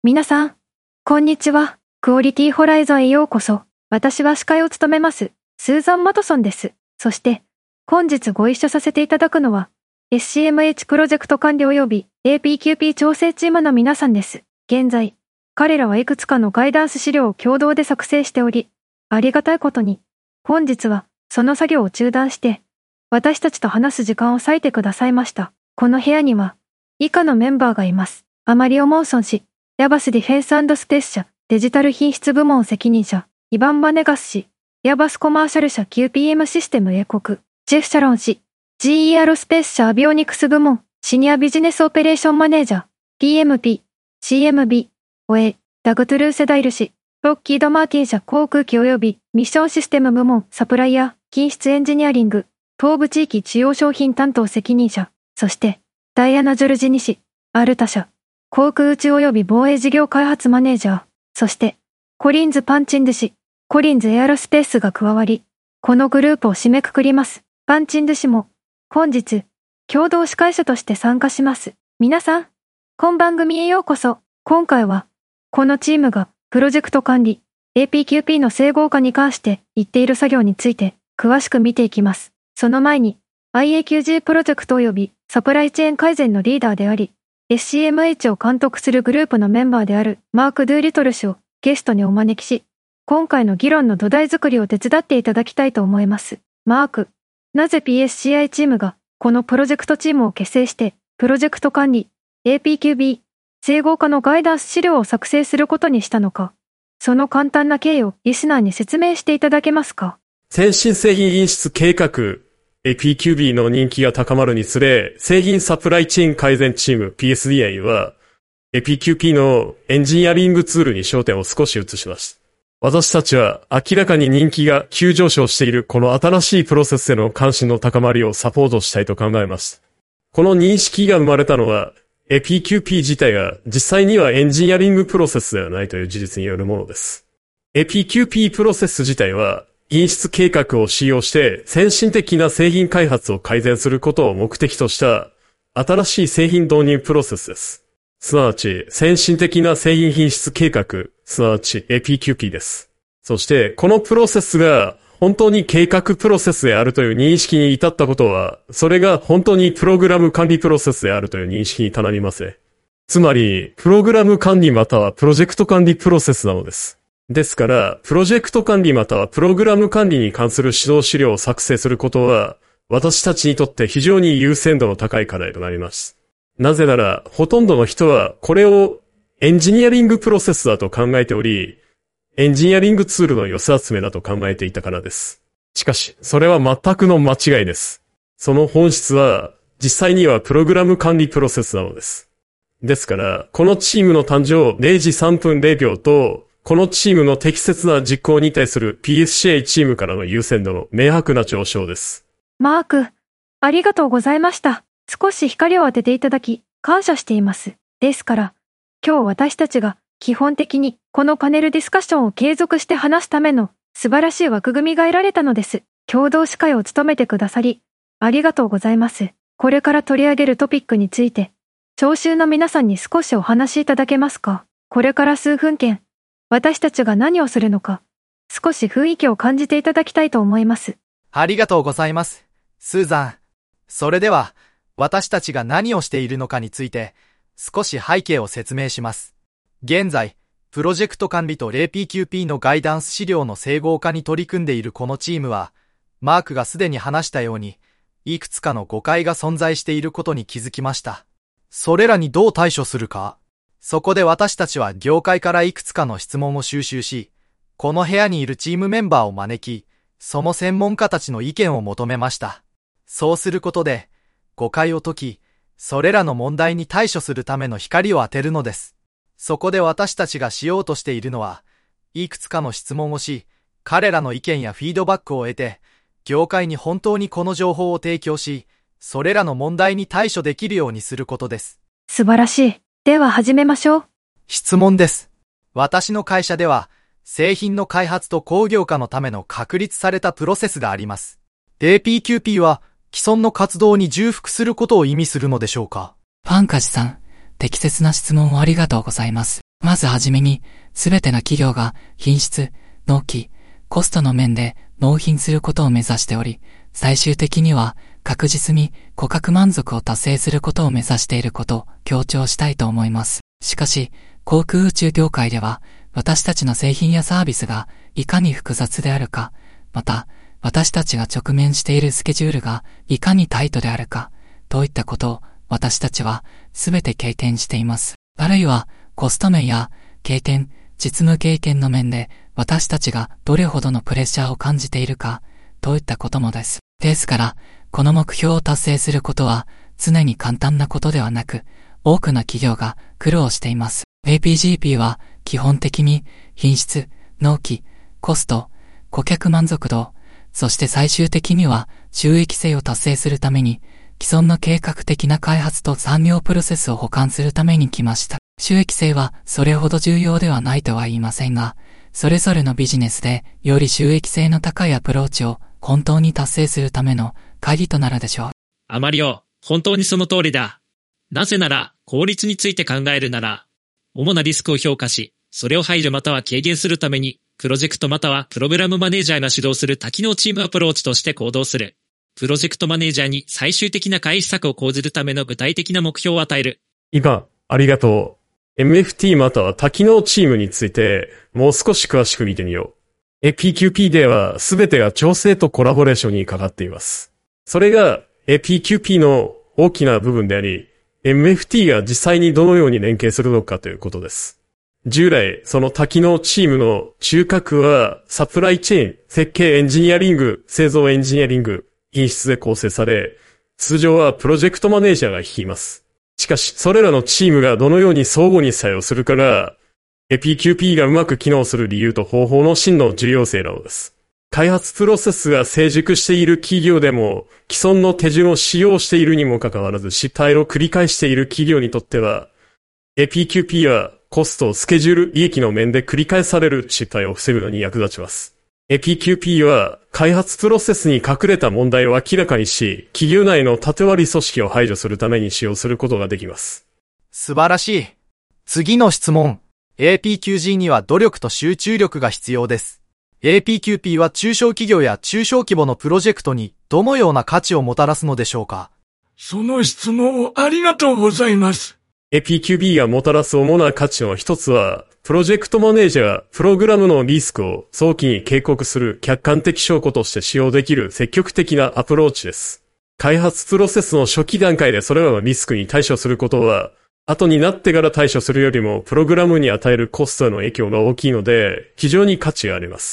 皆さん、こんにちは。クオリティホライゾンへようこそ。私は司会を務めます、スーザン・マトソンです。そして、本日ご一緒させていただくのは、SCMH プロジェクト管理及び APQP 調整チームの皆さんです。現在、彼らはいくつかのガイダンス資料を共同で作成しており、ありがたいことに、本日はその作業を中断して、私たちと話す時間を割いてくださいました。この部屋には、以下のメンバーがいます。アマリオ・モーソン氏、ヤバスディフェンス&スペース社、デジタル品質部門責任者、イヴァン・バネガス氏、ヤバスコマーシャル社 QPM システム英国、ジェフ・シャロン氏、GER スペース社アビオニクス部門、シニアビジネスオペレーションマネージャー、PMP、CMB、オエ、ダグトゥルーセダイル氏、ロッキード・マーティン社航空機及びミッションシステム部門、サプライヤー、品質エンジニアリング、東部地域主要商品担当責任者、そして、ダイアナ・ジョルジニ氏、アルタ社、航空宇宙及び防衛事業開発マネージャー、そして、コリンズ・パンチンド氏、コリンズ・エアロスペースが加わり、このグループを締めくくります。パンチンド氏も、本日、共同司会者として参加します。皆さん、本番組へようこそ。今回は、このチームが、プロジェクト管理、APQP の整合化に関して言っている作業について、詳しく見ていきます。その前に、IAQG プロジェクト及びサプライチェーン改善のリーダーであり、SCMH を監督するグループのメンバーであるマーク・ドゥーリトル氏をゲストにお招きし、今回の議論の土台作りを手伝っていただきたいと思います。マーク、なぜ PSCI チームがこのプロジェクトチームを結成して、プロジェクト管理、APQB、整合化のガイダンス資料を作成することにしたのか、その簡単な経緯をリスナーに説明していただけますか？ 先進製品品質計画、APQB の人気が高まるにつれ、製品サプライチェーン改善チーム PSDI は、APQP のエンジニアリングツールに焦点を少し移します。私たちは明らかに人気が急上昇しているこの新しいプロセスへの関心の高まりをサポートしたいと考えます。この認識が生まれたのは、APQP 自体が実際にはエンジニアリングプロセスではないという事実によるものです。APQP プロセス自体は、品質計画を使用して先進的な製品開発を改善することを目的とした新しい製品導入プロセスです。すなわち先進的な製品品質計画、すなわち APQP です。そしてこのプロセスが本当に計画プロセスであるという認識に至ったことは、それが本当にプログラム管理プロセスであるという認識にたなりますね。つまり、プログラム管理またはプロジェクト管理プロセスなのです。ですから、プロジェクト管理またはプログラム管理に関する指導資料を作成することは、私たちにとって非常に優先度の高い課題となります。なぜなら、ほとんどの人はこれをエンジニアリングプロセスだと考えており、エンジニアリングツールの寄せ集めだと考えていたからです。しかし、それは全くの間違いです。その本質は、実際にはプログラム管理プロセスなのです。ですから、このチームの誕生0時3分0秒と、このチームの適切な実行に対する PSCI チームからの優先度の明白な上昇です。 マーク、ありがとうございました。少し光を当てていただき、感謝しています。ですから、今日私たちが基本的にこのパネルディスカッションを継続して話すための素晴らしい枠組みが得られたのです。共同司会を務めてくださり、ありがとうございます。これから取り上げるトピックについて、聴衆の皆さんに少しお話しいただけますか？これから数分間、私たちが何をするのか、少し雰囲気を感じていただきたいと思います。 ありがとうございます、スーザン。それでは、私たちが何をしているのかについて、少し背景を説明します。現在、プロジェクト管理と APQP のガイダンス資料の整合化に取り組んでいるこのチームは、マークがすでに話したように、いくつかの誤解が存在していることに気づきました。それらにどう対処するか？そこで私たちは業界からいくつかの質問を収集し、この部屋にいるチームメンバーを招き、その専門家たちの意見を求めました。そうすることで、誤解を解き、それらの問題に対処するための光を当てるのです。そこで私たちがしようとしているのは、いくつかの質問をし、彼らの意見やフィードバックを得て、業界に本当にこの情報を提供し、それらの問題に対処できるようにすることです。 素晴らしい。では始めましょう。 質問です。私の会社では、製品の開発と工業化のための確立されたプロセスがあります。APQP は既存の活動に重複することを意味するのでしょうか？ ファンカジさん、適切な質問をありがとうございます。 まずはじめに、すべての企業が品質、納期、コストの面で納品することを目指しており、最終的には確実に顧客満足を達成することを目指していることを強調したいと思います。しかし、航空宇宙業界では、私たちの製品やサービスがいかに複雑であるか、また、私たちが直面しているスケジュールがいかにタイトであるか、といったことを私たちはすべて経験しています。あるいは、コスト面や経験、実務経験の面で私たちがどれほどのプレッシャーを感じているか、といったこともです。ですから、この目標を達成することは常に簡単なことではなく、多くの企業が苦労しています。APGP は基本的に品質、納期、コスト、顧客満足度、そして最終的には収益性を達成するために、既存の計画的な開発と産業プロセスを補完するために来ました。収益性はそれほど重要ではないとは言いませんが、それぞれのビジネスでより収益性の高いアプローチを本当に達成するための鍵となるでしょう。 あまりよ、本当にその通りだ。なぜなら、効率について考えるなら、主なリスクを評価し、それを排除または軽減するために、プロジェクトまたはプログラムマネージャーが主導する多機能チームアプローチとして行動する。プロジェクトマネージャーに最終的な回避策を講じるための具体的な目標を与える。 今、ありがとう。MFT または多機能チームについて、もう少し詳しく見てみよう。APQP では全てが調整とコラボレーションにかかっています。それが APQP の大きな部分であり、MFT が実際にどのように連携するのかということです。従来、その多機能チームの中核は、サプライチェーン、設計エンジニアリング、製造エンジニアリング、品質で構成され、通常はプロジェクトマネージャーが率います。しかし、それらのチームがどのように相互に作用するかが、APQP がうまく機能する理由と方法の真の重要性なのです。開発プロセスが成熟している企業でも、既存の手順を使用しているにもかかわらず失敗を繰り返している企業にとっては、APQP はコスト、スケジュール、利益の面で繰り返される失敗を防ぐのに役立ちます。APQP は開発プロセスに隠れた問題を明らかにし、企業内の縦割り組織を排除するために使用することができます。 素晴らしい。次の質問。APQG には努力と集中力が必要です。APQP は中小企業や中小規模のプロジェクトにどのような価値をもたらすのでしょうか？ その質問をありがとうございます。 APQB がもたらす主な価値の一つは、プロジェクトマネージャーがプログラムのリスクを早期に警告する客観的証拠として使用できる積極的なアプローチです。開発プロセスの初期段階でそれらのリスクに対処することは、後になってから対処するよりもプログラムに与えるコストへの影響が大きいので、非常に価値があります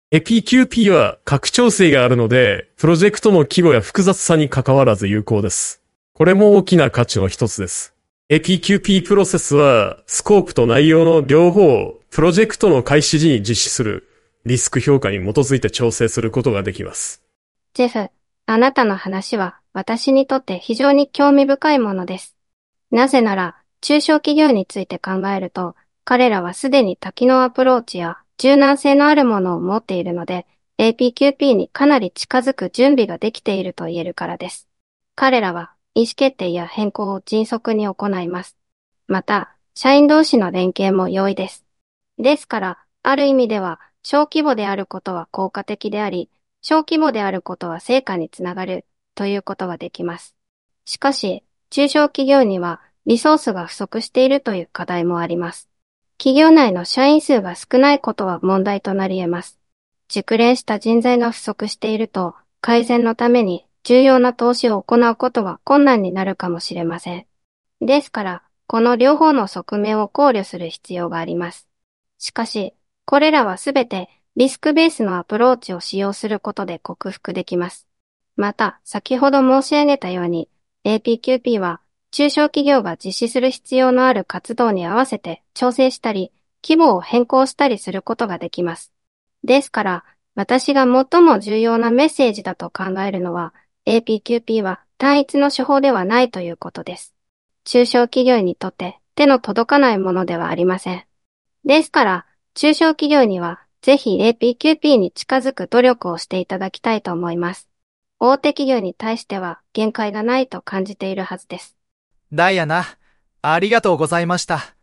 。APQP は拡張性があるので、プロジェクトの規模や複雑さに関わらず有効です。これも大きな価値の一つです。APQP プロセスは、スコープと内容の両方をプロジェクトの開始時に実施するリスク評価に基づいて調整することができます。 ジェフ、あなたの話は私にとって非常に興味深いものです。なぜなら、中小企業について考えると、彼らはすでに多機能アプローチや柔軟性のあるものを持っているので、APQP にかなり近づく準備ができていると言えるからです。彼らは意思決定や変更を迅速に行います。また、社員同士の連携も容易です。ですから、ある意味では、小規模であることは効果的であり、小規模であることは成果につながるということができます。しかし、中小企業にはリソースが不足しているという課題もあります。企業内の社員数が少ないことは問題となり得ます。熟練した人材が不足していると、改善のために重要な投資を行うことは困難になるかもしれません。ですから、この両方の側面を考慮する必要があります。しかし、これらはすべてリスクベースのアプローチを使用することで克服できます。また、先ほど申し上げたように、APQP は中小企業が実施する必要のある活動に合わせて調整したり、規模を変更したりすることができます。ですから、私が最も重要なメッセージだと考えるのは、APQP は単一の手法ではないということです。中小企業にとって手の届かないものではありません。ですから、中小企業にはぜひ APQP に近づく努力をしていただきたいと思います。大手企業に対しては限界がないと感じているはずです。 ダイアナ、ありがとうございました。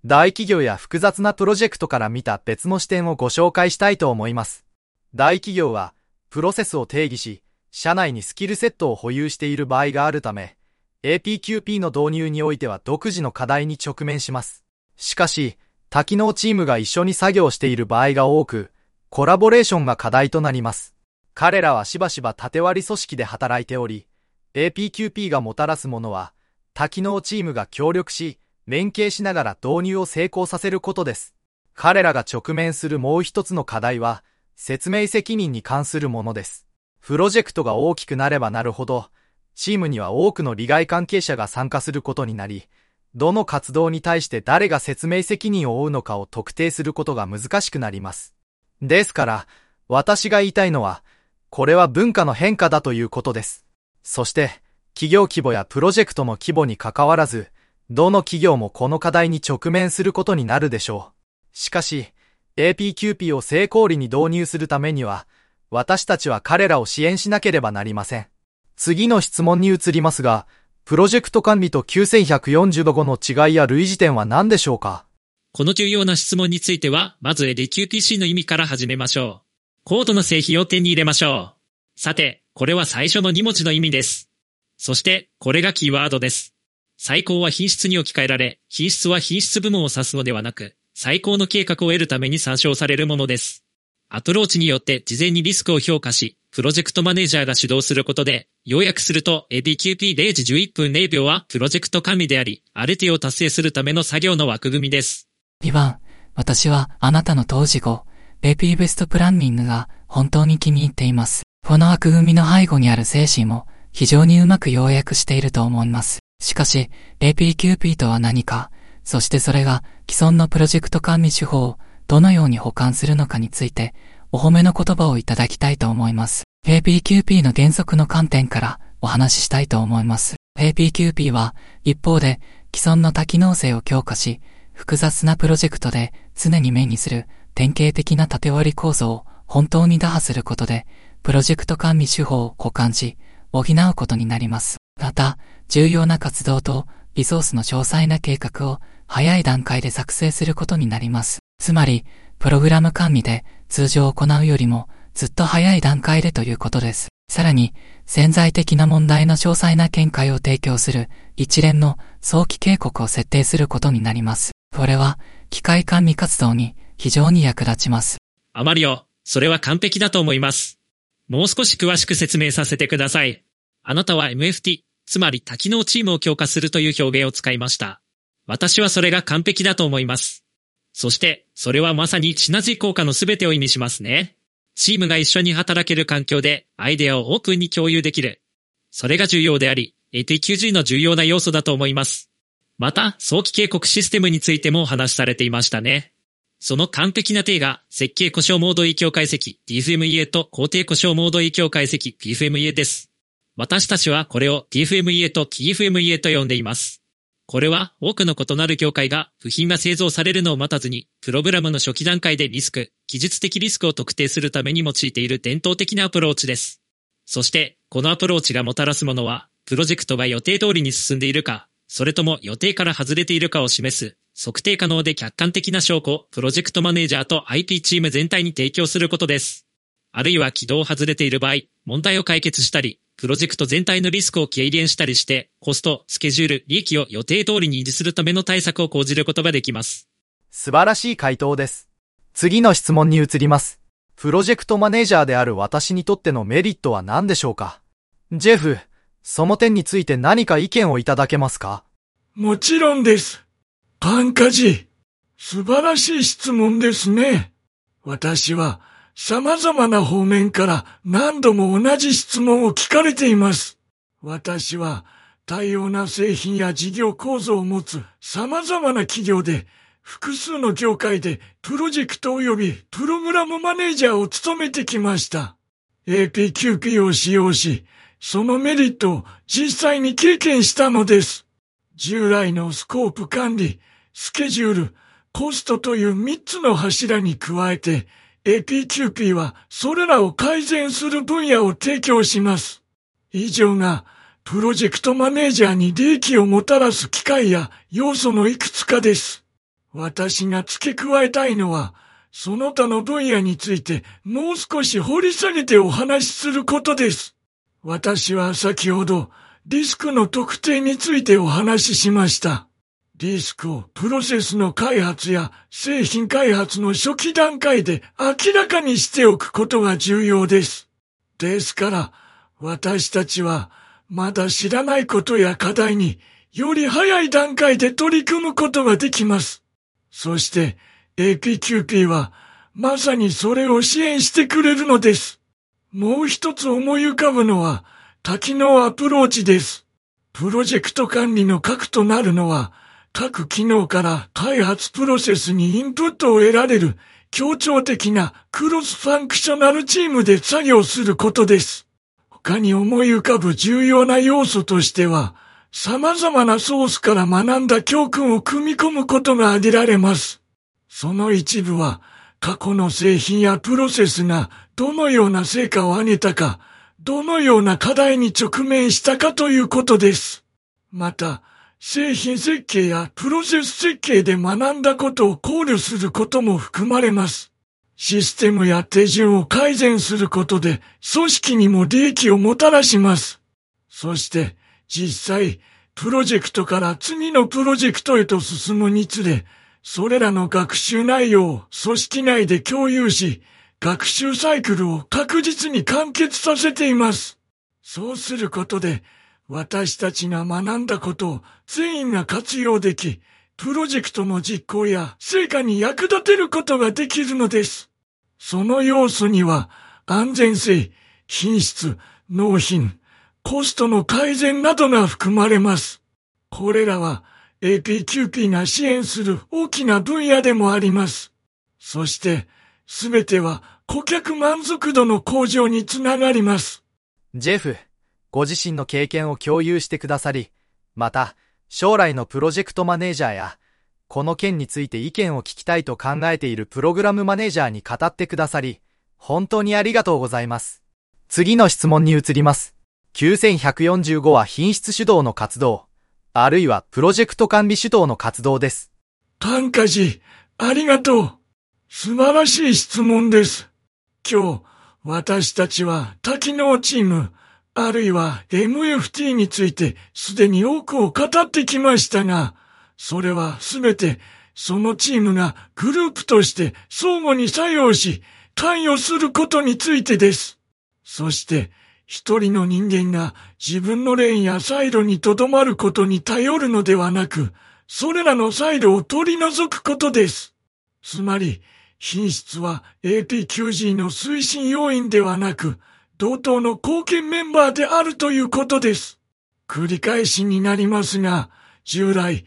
大企業や複雑なプロジェクトから見た別の視点をご紹介したいと思います。大企業は、プロセスを定義し、社内にスキルセットを保有している場合があるため、APQP の導入においては独自の課題に直面します。しかし、多機能チームが一緒に作業している場合が多く、コラボレーションが課題となります。彼らはしばしば縦割り組織で働いており、APQP がもたらすものは、多機能チームが協力し、連携しながら導入を成功させることです。彼らが直面するもう一つの課題は、説明責任に関するものです。プロジェクトが大きくなればなるほど、チームには多くの利害関係者が参加することになり、どの活動に対して誰が説明責任を負うのかを特定することが難しくなります。ですから、私が言いたいのは、これは文化の変化だということです。そして、企業規模やプロジェクトの規模に関わらず、どの企業もこの課題に直面することになるでしょう。しかし、APQP を成功裏に導入するためには、私たちは彼らを支援しなければなりません。次の質問に移りますが、プロジェクト管理と9145の違いや類似点は何でしょうか？ この重要な質問については、まず LQPC の意味から始めましょう。高度な製品を手に入れましょう。さて、これは最初の2文字の意味です。そして、これがキーワードです。最高は品質に置き換えられ、品質は品質部門を指すのではなく、最高の計画を得るために参照されるものです。アプローチによって事前にリスクを評価し、プロジェクトマネージャーが主導することで、要約すると APQP0 時11分0秒はプロジェクト管理であり、ある程度を達成するための作業の枠組みです。 2番、私はあなたの当事語、APベストプランニングが本当に気に入っています。この枠組みの背後にある精神も非常にうまく要約していると思います。しかし、APQP とは何か、そしてそれが既存のプロジェクト管理手法をどのように補完するのかについて、お褒めの言葉をいただきたいと思います。APQP の原則の観点からお話ししたいと思います。APQP は一方で既存の多機能性を強化し、複雑なプロジェクトで常に目にする典型的な縦割り構造を本当に打破することで、プロジェクト管理手法を補完し、補うことになります。また、重要な活動とリソースの詳細な計画を早い段階で作成することになります。つまり、プログラム管理で通常行うよりもずっと早い段階でということです。さらに、潜在的な問題の詳細な見解を提供する一連の早期警告を設定することになります。これは、機械管理活動に非常に役立ちます。 アマリオ、それは完璧だと思います。もう少し詳しく説明させてください。あなたは MFT、つまり多機能チームを強化するという表現を使いました。私はそれが完璧だと思います。そして、それはまさにシナジー効果のすべてを意味しますね。チームが一緒に働ける環境でアイデアをオープンに共有できる。それが重要であり、APQG の重要な要素だと思います。また、早期警告システムについてもお話しされていましたね。その完璧な定が、設計故障モード影響解析 DFMEA と工程故障モード影響解析 PFMEA です。私たちはこれを DFMEA と TFMEA と呼んでいます。これは多くの異なる業界が部品が製造されるのを待たずに、プログラムの初期段階で技術的リスクを特定するために用いている伝統的なアプローチです。そして、このアプローチがもたらすものは、プロジェクトが予定通りに進んでいるか、それとも予定から外れているかを示す、測定可能で客観的な証拠をプロジェクトマネージャーと IP チーム全体に提供することです。あるいは軌道を外れている場合、問題を解決したり、プロジェクト全体のリスクを軽減したりして、コスト、スケジュール、利益を予定通りに維持するための対策を講じることができます。 素晴らしい回答です。次の質問に移ります。プロジェクトマネージャーである私にとってのメリットは何でしょうか？ジェフ、その点について何か意見をいただけますか？ もちろんです。パンカジ、素晴らしい質問ですね。私は様々な方面から何度も同じ質問を聞かれています。私は多様な製品や事業構造を持つ様々な企業で複数の業界でプロジェクト及びプログラムマネージャーを務めてきました。APQP を使用し、そのメリットを実際に経験したのです。従来のスコープ管理、スケジュール、コストという3つの柱に加えて、APQP はそれらを改善する分野を提供します。以上がプロジェクトマネージャーに利益をもたらす機会や要素のいくつかです。 私が付け加えたいのは、その他の分野についてもう少し掘り下げてお話しすることです。私は先ほどリスクの特定についてお話ししました。リスクをプロセスの開発や製品開発の初期段階で明らかにしておくことが重要です。ですから、私たちはまだ知らないことや課題により早い段階で取り組むことができます。そして、APQP はまさにそれを支援してくれるのです。もう一つ思い浮かぶのは多機能アプローチです。プロジェクト管理の核となるのは各機能から開発プロセスにインプットを得られる協調的なクロスファンクショナルチームで作業することです。他に思い浮かぶ重要な要素としては様々なソースから学んだ教訓を組み込むことが挙げられます。その一部は過去の製品やプロセスがどのような成果を上げたか、どのような課題に直面したかということです。また、製品設計やプロセス設計で学んだことを考慮することも含まれます。システムや手順を改善することで組織にも利益をもたらします。そして実際、プロジェクトから次のプロジェクトへと進むにつれ、それらの学習内容を組織内で共有し、学習サイクルを確実に完結させています。そうすることで、私たちが学んだことを全員が活用でき、プロジェクトの実行や成果に役立てることができるのです。その要素には、安全性、品質、納品、コストの改善などが含まれます。これらは、APQP が支援する大きな分野でもあります。そして、すべては顧客満足度の向上につながります。 ジェフ、ご自身の経験を共有してくださり、また、将来のプロジェクトマネージャーや、この件について意見を聞きたいと考えているプログラムマネージャーに語ってくださり、本当にありがとうございます。次の質問に移ります。9145は品質主導の活動、あるいはプロジェクト管理主導の活動です。 短歌寺、ありがとう。素晴らしい質問です。今日、私たちは多機能チーム、あるいは MFT についてすでに多くを語ってきましたが、それはすべてそのチームがグループとして相互に作用し、関与することについてです。そして、一人の人間が自分のレーンやサイロにとどまることに頼るのではなく、それらのサイロを取り除くことです。つまり、品質は APQG の推進要員ではなく、同等の貢献メンバーであるということです。繰り返しになりますが、従来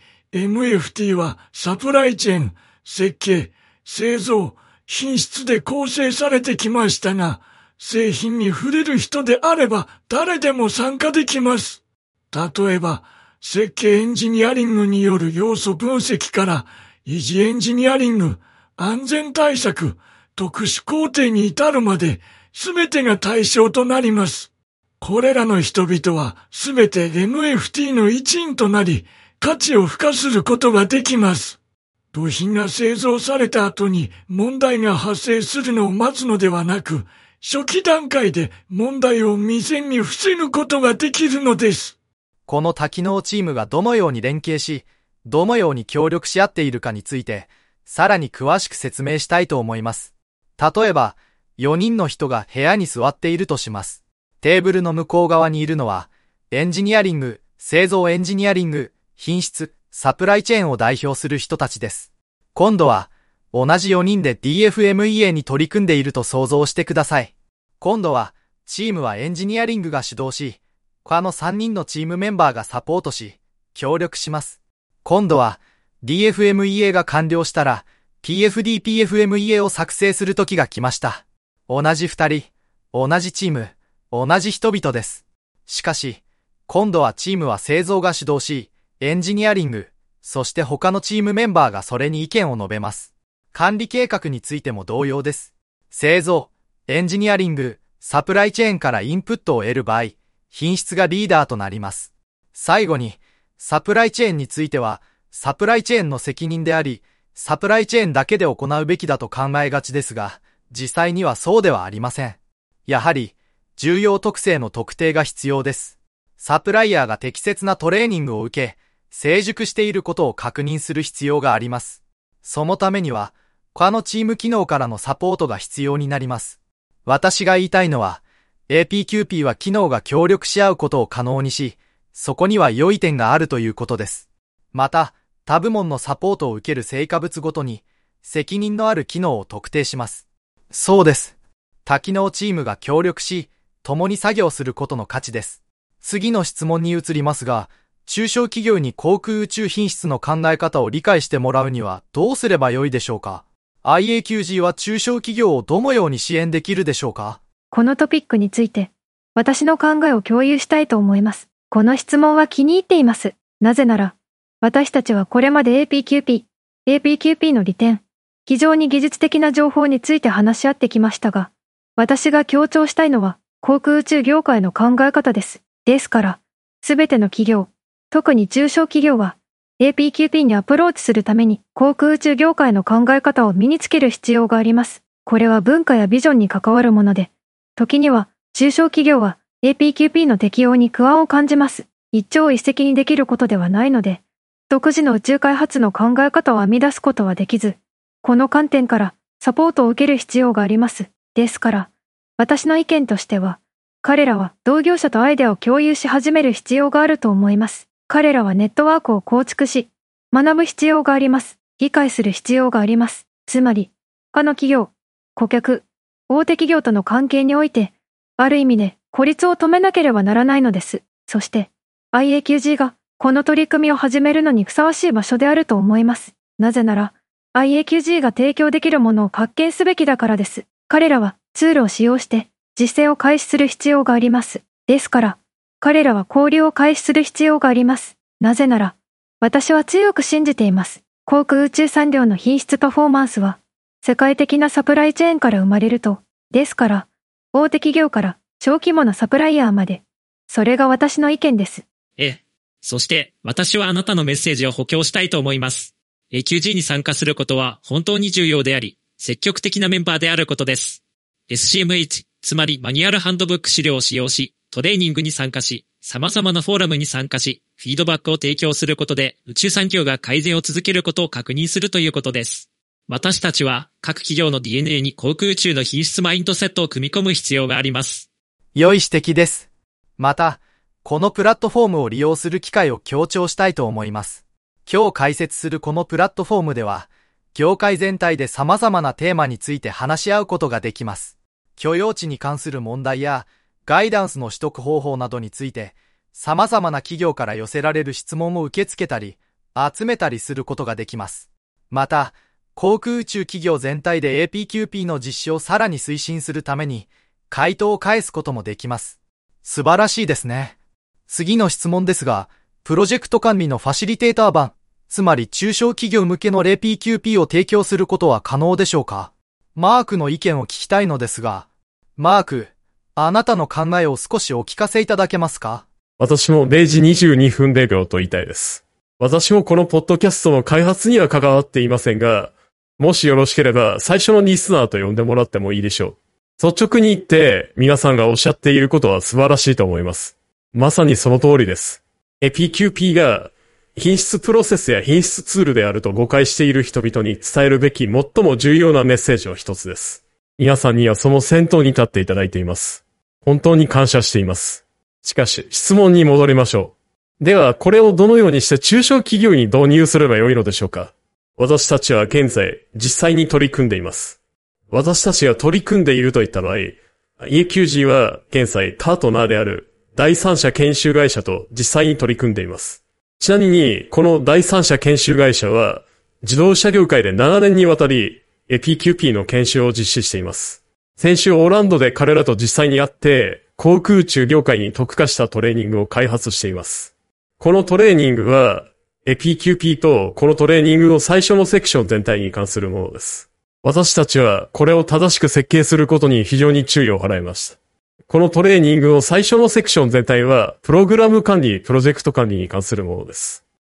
MFT はサプライチェーン、設計、製造、品質で構成されてきましたが、製品に触れる人であれば誰でも参加できます。例えば、設計エンジニアリングによる要素分析から維持エンジニアリング、安全対策、特殊工程に至るまで全てが対象となります。これらの人々は全て MFT の一員となり価値を付加することができます。部品が製造された後に問題が発生するのを待つのではなく、初期段階で問題を未然に防ぐことができるのです。 この多機能チームがどのように連携し、どのように協力し合っているかについて、さらに詳しく説明したいと思います。例えば、4人の人が部屋に座っているとします。テーブルの向こう側にいるのは、エンジニアリング、製造エンジニアリング、品質、サプライチェーンを代表する人たちです。今度は、同じ4人で DFMEA に取り組んでいると想像してください。今度は、チームはエンジニアリングが主導し、他の3人のチームメンバーがサポートし、協力します。今度は、DFMEA が完了したら、PFD-PFMEA を作成する時が来ました。同じ2人、同じチーム、同じ人々です。しかし、今度はチームは製造が主導し、エンジニアリング、そして他のチームメンバーがそれに意見を述べます。管理計画についても同様です。製造、エンジニアリング、サプライチェーンからインプットを得る場合、品質がリーダーとなります。最後に、サプライチェーンについては、サプライチェーンの責任であり、 サプライチェーンだけで行うべきだと考えがちですが、実際にはそうではありません。やはり、重要特性の特定が必要です。サプライヤーが適切なトレーニングを受け、成熟していることを確認する必要があります。そのためには、他のチーム機能からのサポートが必要になります。私が言いたいのは、APQP は機能が協力し合うことを可能にし、そこには良い点があるということです。また、他部門のサポートを受ける成果物ごとに、責任のある機能を特定します。そうです。多機能チームが協力し、共に作業することの価値です。次の質問に移りますが、中小企業に航空宇宙品質の考え方を理解してもらうにはどうすればよいでしょうか？ IAQG は中小企業をどのように支援できるでしょうか？ このトピックについて、私の考えを共有したいと思います。この質問は気に入っています。なぜなら、私たちはこれまで APQP の利点、非常に技術的な情報について話し合ってきましたが、私が強調したいのは航空宇宙業界の考え方です。ですから、すべての企業、特に中小企業は APQP にアプローチするために航空宇宙業界の考え方を身につける必要があります。これは文化やビジョンに関わるもので、時には中小企業は APQP の適用に不安を感じます。一朝一夕にできることではないので、独自の宇宙開発の考え方を編み出すことはできず、この観点からサポートを受ける必要があります。ですから、私の意見としては、彼らは同業者とアイデアを共有し始める必要があると思います。彼らはネットワークを構築し、学ぶ必要があります。理解する必要があります。つまり、他の企業、顧客、大手企業との関係において、ある意味で孤立を止めなければならないのです。そして、IAQG がこの取り組みを始めるのにふさわしい場所であると思います。なぜなら、IAQG が提供できるものを発見すべきだからです。彼らはツールを使用して実践を開始する必要があります。ですから、彼らは交流を開始する必要があります。なぜなら、私は強く信じています。航空宇宙産業の品質パフォーマンスは、世界的なサプライチェーンから生まれると、ですから、大手企業から小規模なサプライヤーまで、それが私の意見です。 そして私はあなたのメッセージを補強したいと思います。AQG に参加することは本当に重要であり、積極的なメンバーであることです。SCMH、つまりマニュアルハンドブック資料を使用し、トレーニングに参加し、様々なフォーラムに参加し、フィードバックを提供することで宇宙産業が改善を続けることを確認するということです。私たちは各企業の DNA に航空宇宙の品質マインドセットを組み込む必要があります。 良い指摘です。また、このプラットフォームを利用する機会を強調したいと思います。今日解説するこのプラットフォームでは、業界全体で様々なテーマについて話し合うことができます。許容値に関する問題や、ガイダンスの取得方法などについて、様々な企業から寄せられる質問を受け付けたり、集めたりすることができます。また、航空宇宙企業全体で APQP の実施をさらに推進するために、回答を返すこともできます。素晴らしいですね。次の質問ですが、プロジェクト管理のファシリテーター版、つまり中小企業向けの APQP を提供することは可能でしょうか？マークの意見を聞きたいのですが、マーク、あなたの考えを少しお聞かせいただけますか？ 私も0時22分0秒と言いたいです。私もこのポッドキャストの開発には関わっていませんが、もしよろしければ最初のリスナーと呼んでもらってもいいでしょう。率直に言って皆さんがおっしゃっていることは素晴らしいと思います。まさにその通りです。APQP が品質プロセスや品質ツールであると誤解している人々に伝えるべき最も重要なメッセージの一つです。皆さんにはその先頭に立っていただいています。本当に感謝しています。しかし、質問に戻りましょう。では、これをどのようにして中小企業に導入すればよいのでしょうか？私たちは現在、実際に取り組んでいます。私たちが取り組んでいるといった場合、AQG は現在パートナーである第三者研修会社と実際に取り組んでいます。ちなみに、この第三者研修会社は、自動車業界で7年にわたり、APQP の研修を実施しています。先週オーランドで彼らと実際に会って、航空宇宙業界に特化したトレーニングを開発しています。このトレーニングは、APQP とこのトレーニングの最初のセクション全体に関するものです。私たちはこれを正しく設計することに非常に注意を払いました。このトレーニングの最初のセクション全体は、プログラム管理、プロジェクト管理に関するものです。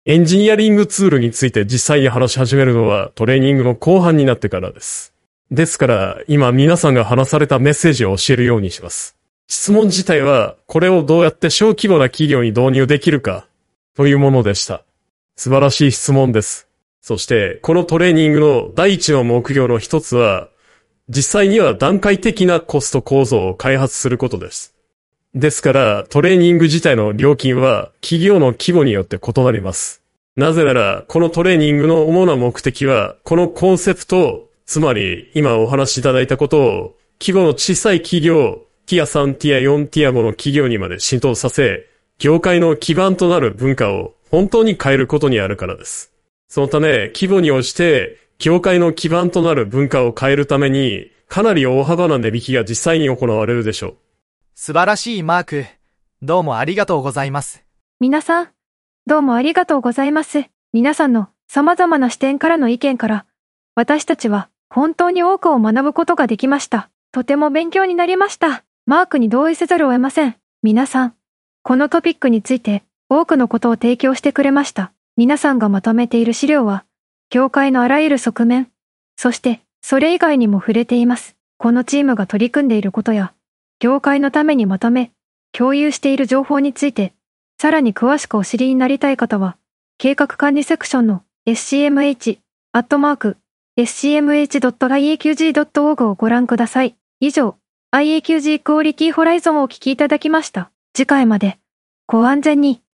エンジニアリングツールについて実際に話し始めるのはトレーニングの後半になってからです。ですから、今皆さんが話されたメッセージを教えるようにします。質問自体は、これをどうやって小規模な企業に導入できるか、というものでした。素晴らしい質問です。そして、このトレーニングの第一の目標の一つは、実際には段階的なコスト構造を開発することです。ですから、トレーニング自体の料金は企業の規模によって異なります。なぜなら、このトレーニングの主な目的は、このコンセプト、つまり今お話しいただいたことを、規模の小さい企業、ティア3、ティア4、ティア5の企業にまで浸透させ、業界の基盤となる文化を本当に変えることにあるからです。そのため、規模に応じて、業界の基盤となる文化を変えるために、かなり大幅な値引きが実際に行われるでしょう。 素晴らしいマーク。どうもありがとうございます。 皆さん、どうもありがとうございます。皆さんの様々な視点からの意見から、私たちは本当に多くを学ぶことができました。とても勉強になりました。マークに同意せざるを得ません。皆さん、このトピックについて多くのことを提供してくれました。皆さんがまとめている資料は、業界のあらゆる側面、そしてそれ以外にも触れています。このチームが取り組んでいることや、業界のためにまとめ、共有している情報について、さらに詳しくお知りになりたい方は、計画管理セクションの scmh@scmh.iaqg.org をご覧ください。以上、IAQG クオリティホライゾンをお聞きいただきました。次回まで、ご安全に。